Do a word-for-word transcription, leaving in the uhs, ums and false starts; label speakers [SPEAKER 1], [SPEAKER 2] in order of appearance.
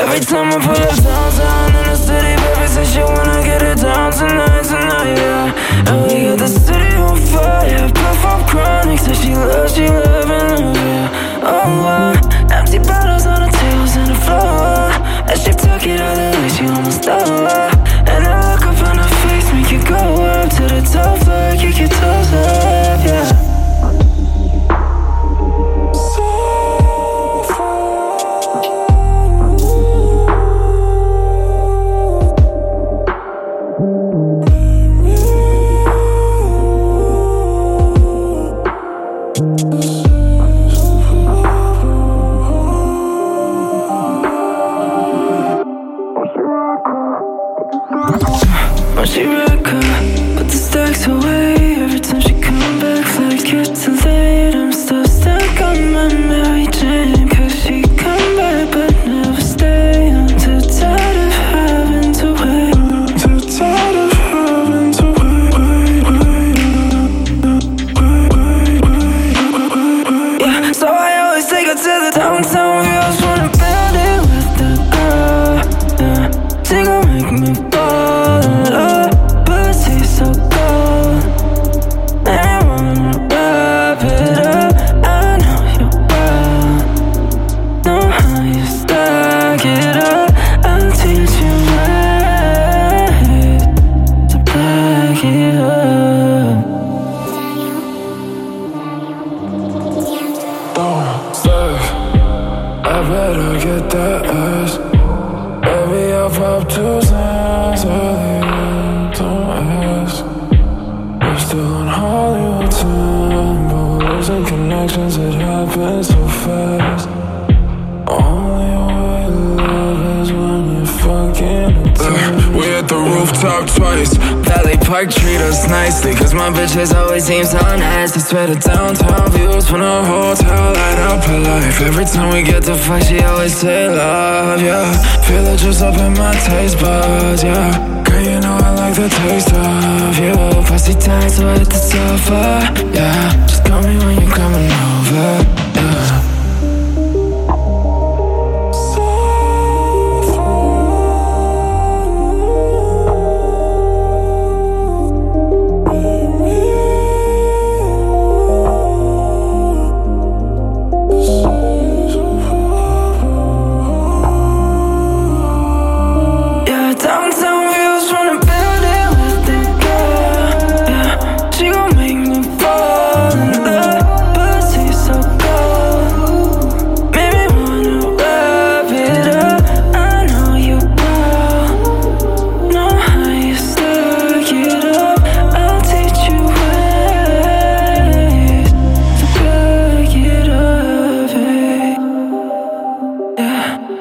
[SPEAKER 1] Every time I pull up downtown in the city, baby says she wanna get it down tonight, tonight, yeah. And we got the city on fire, puff from chronic, says she loves, she loving it, yeah. Oh, uh, empty bottles on the tables and the floor, as she took it all the way, she almost over. And I look up on her face, make you go up to the top floor, kick your toes up, yeah. When she rock up, put the stacks away. Every time she come back, like it's too late. I'm still stuck on my Mary Jane, cause she come back but never stay. I'm too tired of having to wait. Too tired of having to wait, wait, wait, wait, wait, wait, wait. Yeah, so I always take her to the downtown views, wanna build it with the girl, yeah. She gon' make me fall in love, pussy so cold. And I wanna wrap it up. I know you well, know how you stack it up. I'll teach you ways to back it up. Don't say, I better get that ass. Baby, I'll pop two cents early, don't ask. We're still in Hollywood town, but we're losing connections, it happens so fast. Only way to love is when you're fucking attached. We hit the rooftop twice. Valley Park treat us nicely, cause my bitches always seem so nice. I swear the downtown views from the hotel light up her life. Every time we get to fuck, she always say love, yeah. Feel it just up in my taste buds, yeah. Girl, you know I like the taste of you. Pussy tight, so I hit the sofa, yeah. Just call me when you're coming over, yeah. Downtown views from the building with the girl, yeah. She gon' make me fall in love, pussy so cold. Made me wanna wrap it up. I know you well, know how you stack it up. I'll teach you ways to back it up, hey. Yeah.